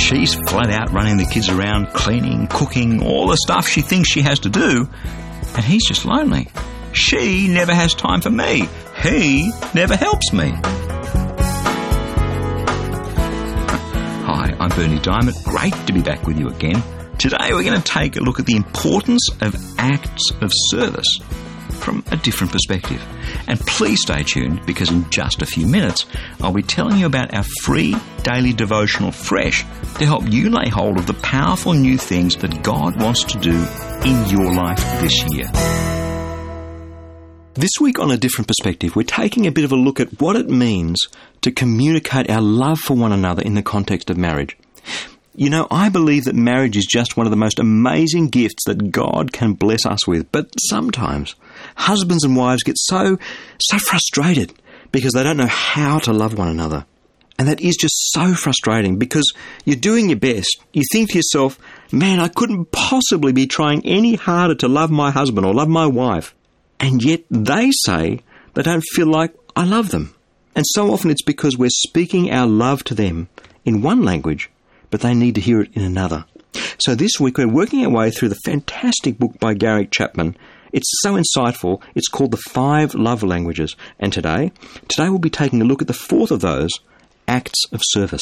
She's flat out running the kids around, cleaning, cooking, all the stuff she thinks she has to do, and he's just lonely. She never has time for me. He never helps me. Hi, I'm Bernie Diamond. Great to be back with you again. Today we're going to take a look at the importance of acts of service from a different perspective. And please stay tuned, because in just a few minutes I'll be telling you about our free daily devotional Fresh to help you lay hold of the powerful new things that God wants to do in your life this year. This week on A Different Perspective, we're taking a bit of a look at what it means to communicate our love for one another in the context of marriage. You know, I believe that marriage is just one of the most amazing gifts that God can bless us with. But sometimes husbands and wives get so frustrated because they don't know how to love one another. And that is just so frustrating, because you're doing your best. You think to yourself, man, I couldn't possibly be trying any harder to love my husband or love my wife. And yet they say they don't feel like I love them. And so often it's because we're speaking our love to them in one language, but they need to hear it in another. So this week we're working our way through the fantastic book by Gary Chapman. It's so insightful. It's called The 5 Love Languages. And today we'll be taking a look at the fourth of those, acts of service.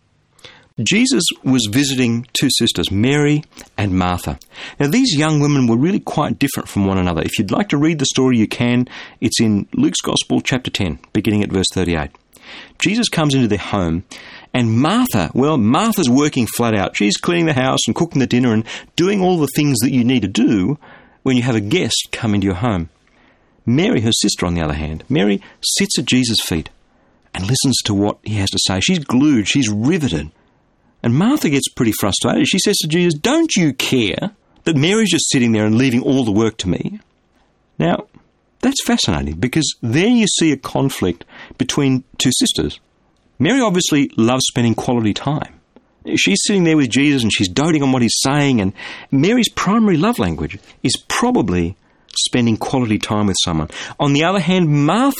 Jesus was visiting two sisters, Mary and Martha. Now, these young women were really quite different from one another. If you'd like to read the story, you can. It's in Luke's Gospel, chapter 10, beginning at verse 38. Jesus comes into their home, and Martha's working flat out. She's cleaning the house and cooking the dinner and doing all the things that you need to do when you have a guest come into your home. Mary, her sister, on the other hand, Mary sits at Jesus' feet and listens to what he has to say. She's glued, she's riveted. And Martha gets pretty frustrated. She says to Jesus, don't you care that Mary's just sitting there and leaving all the work to me? Now, that's fascinating, because there you see a conflict between two sisters. Mary obviously loves spending quality time. She's sitting there with Jesus and she's doting on what he's saying, and Mary's primary love language is probably spending quality time with someone. On the other hand,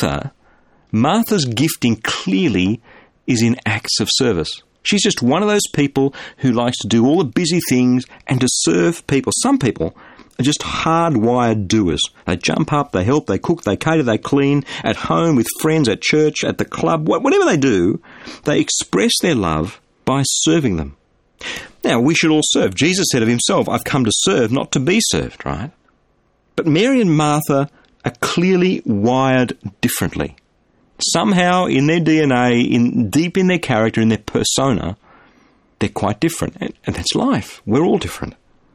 Martha's gifting clearly is in acts of service. She's just one of those people who likes to do all the busy things and to serve people. Some people are just hardwired doers. They jump up, they help, they cook, they cater, they clean, at home, with friends, at church, at the club. Whatever they do, they express their love by serving them. Now, we should all serve. Jesus said of himself, I've come to serve, not to be served, right? But Mary and Martha are clearly wired differently. Somehow in their DNA, deep in their character, in their persona, they're quite different. And that's life. We're all different.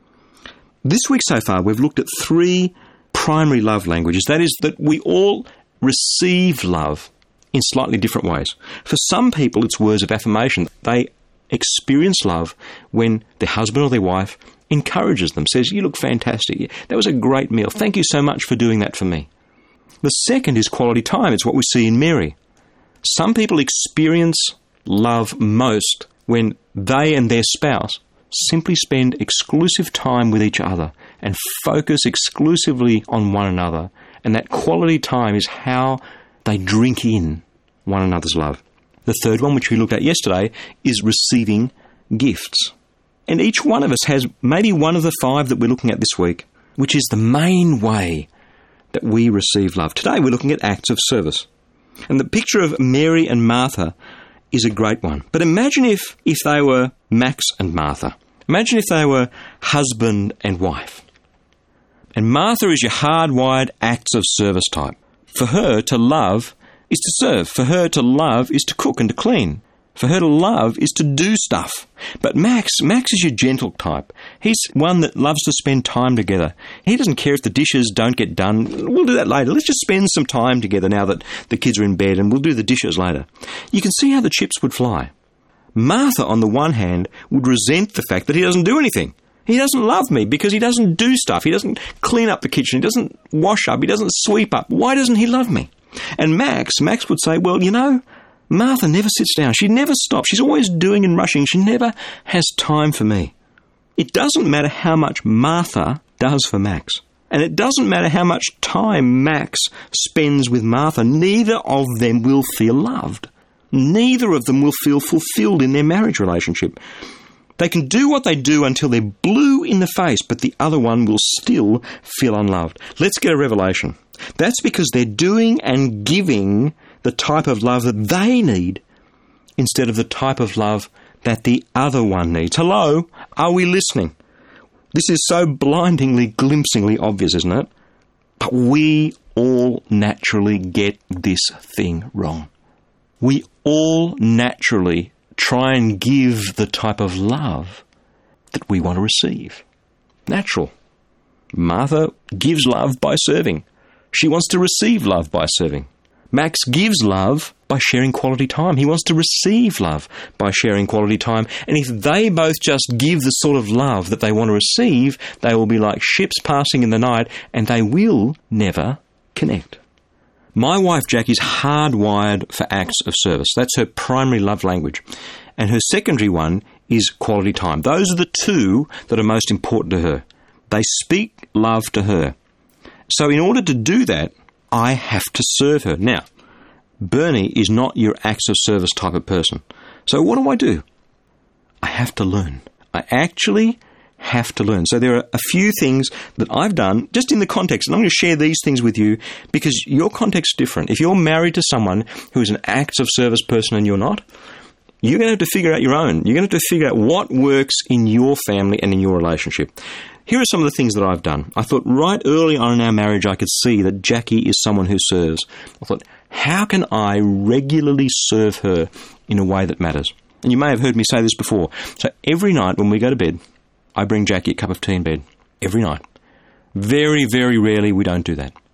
This week so far, we've looked at 3 primary love languages. That is, that we all receive love in slightly different ways. For some people, it's words of affirmation. They experience love when their husband or their wife encourages them, says, you look fantastic. That was a great meal. Thank you so much for doing that for me. The second is quality time. It's what we see in Mary. Some people experience love most when they and their spouse simply spend exclusive time with each other and focus exclusively on one another. And that quality time is how they drink in one another's love. The third one, which we looked at yesterday, is receiving gifts. And each one of us has maybe one of the 5 that we're looking at this week, which is the main way that we receive love. Today we're looking at acts of service. And the picture of Mary and Martha is a great one. But imagine if they were Max and Martha. Imagine if they were husband and wife. And Martha is your hardwired acts of service type. For her to love is to serve. For her to love is to cook and to clean. For her to love is to do stuff. But Max is your gentle type. He's one that loves to spend time together. He doesn't care if the dishes don't get done. We'll do that later. Let's just spend some time together now that the kids are in bed, and we'll do the dishes later. You can see how the chips would fly. Martha, on the one hand, would resent the fact that he doesn't do anything. He doesn't love me because he doesn't do stuff. He doesn't clean up the kitchen. He doesn't wash up. He doesn't sweep up. Why doesn't he love me? And Max would say, well, you know, Martha never sits down. She never stops. She's always doing and rushing. She never has time for me. It doesn't matter how much Martha does for Max. And it doesn't matter how much time Max spends with Martha. Neither of them will feel loved. Neither of them will feel fulfilled in their marriage relationship. They can do what they do until they're blue in the face, but the other one will still feel unloved. Let's get a revelation. That's because they're doing and giving the type of love that they need instead of the type of love that the other one needs. Hello? Are we listening? This is so blindingly, glimpsingly obvious, isn't it? But we all naturally get this thing wrong. We all naturally try and give the type of love that we want to receive. Natural. Martha gives love by serving. She wants to receive love by serving. Max gives love by sharing quality time. He wants to receive love by sharing quality time. And if they both just give the sort of love that they want to receive, they will be like ships passing in the night, and they will never connect. My wife Jackie's hardwired for acts of service. That's her primary love language. And her secondary one is quality time. Those are the two that are most important to her. They speak love to her. So in order to do that, I have to serve her. Now, Bernie is not your acts of service type of person. So what do? I have to learn. I actually have to learn. So there are a few things that I've done just in the context, and I'm going to share these things with you because your context is different. If you're married to someone who is an acts of service person and you're not, you're going to have to figure out your own. You're going to have to figure out what works in your family and in your relationship. Here are some of the things that I've done. I thought right early on in our marriage I could see that Jackie is someone who serves. I thought, how can I regularly serve her in a way that matters? And you may have heard me say this before. So every night when we go to bed, I bring Jackie a cup of tea in bed. Every night. Very, very rarely we don't do that.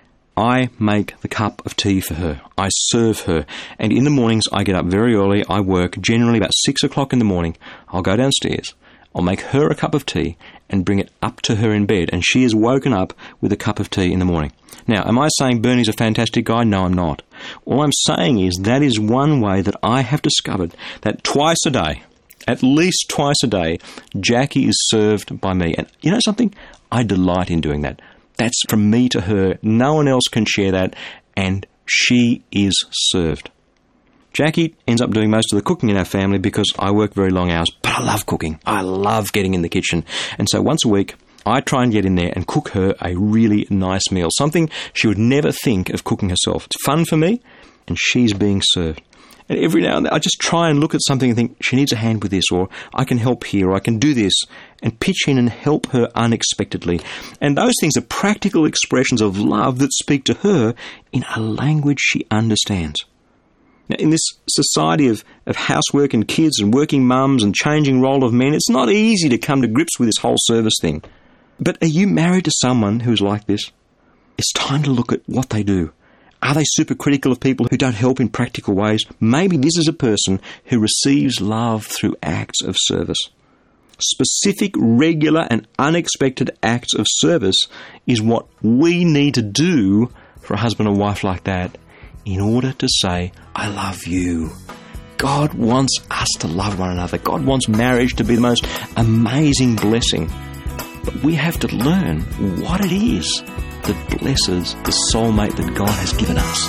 I make the cup of tea for her. I serve her. And in the mornings I get up very early. I work generally about 6 o'clock in the morning. I'll go downstairs. I'll make her a cup of tea and bring it up to her in bed. And she is woken up with a cup of tea in the morning. Now, am I saying Bernie's a fantastic guy? No, I'm not. All I'm saying is that is one way that I have discovered that twice a day, at least twice a day, Jackie is served by me. And you know something? I delight in doing that. That's from me to her. No one else can share that. And she is served. Jackie ends up doing most of the cooking in our family because I work very long hours, but I love cooking. I love getting in the kitchen. And so once a week, I try and get in there and cook her a really nice meal, something she would never think of cooking herself. It's fun for me, and she's being served. And every now and then, I just try and look at something and think, she needs a hand with this, or I can help here, or I can do this, and pitch in and help her unexpectedly. And those things are practical expressions of love that speak to her in a language she understands. Now, in this society of housework and kids and working mums and changing role of men, it's not easy to come to grips with this whole service thing. But are you married to someone who's like this? It's time to look at what they do. Are they super critical of people who don't help in practical ways? Maybe this is a person who receives love through acts of service. Specific, regular and unexpected acts of service is what we need to do for a husband and wife like that in order to say, I love you. God wants us to love one another. God wants marriage to be the most amazing blessing. But we have to learn what it is that blesses the soulmate that God has given us.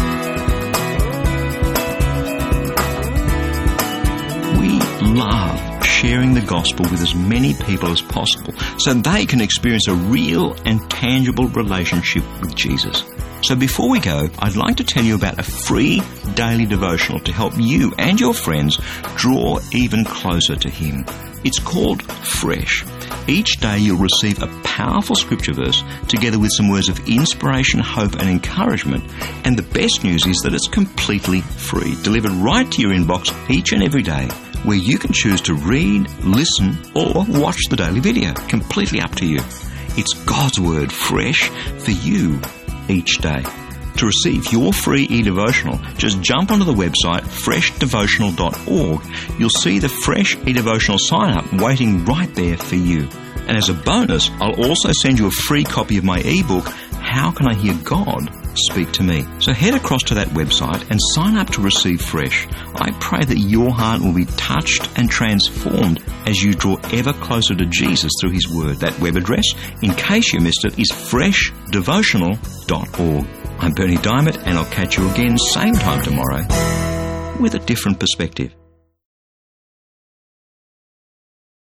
We love sharing the gospel with as many people as possible so they can experience a real and tangible relationship with Jesus. So before we go, I'd like to tell you about a free daily devotional to help you and your friends draw even closer to Him. It's called Fresh. Each day you'll receive a powerful scripture verse together with some words of inspiration, hope and encouragement. And the best news is that it's completely free, delivered right to your inbox each and every day, where you can choose to read, listen or watch the daily video. Completely up to you. It's God's Word fresh for you each day. To receive your free e-devotional, just jump onto the website freshdevotional.org. You'll see the Fresh e-devotional sign-up waiting right there for you. And as a bonus, I'll also send you a free copy of my ebook, How Can I Hear God Speak to Me? So head across to that website and sign up to receive Fresh. I pray that your heart will be touched and transformed as you draw ever closer to Jesus through His Word. That web address, in case you missed it, is freshdevotional.org. I'm Bernie Diamond, and I'll catch you again same time tomorrow with a different perspective.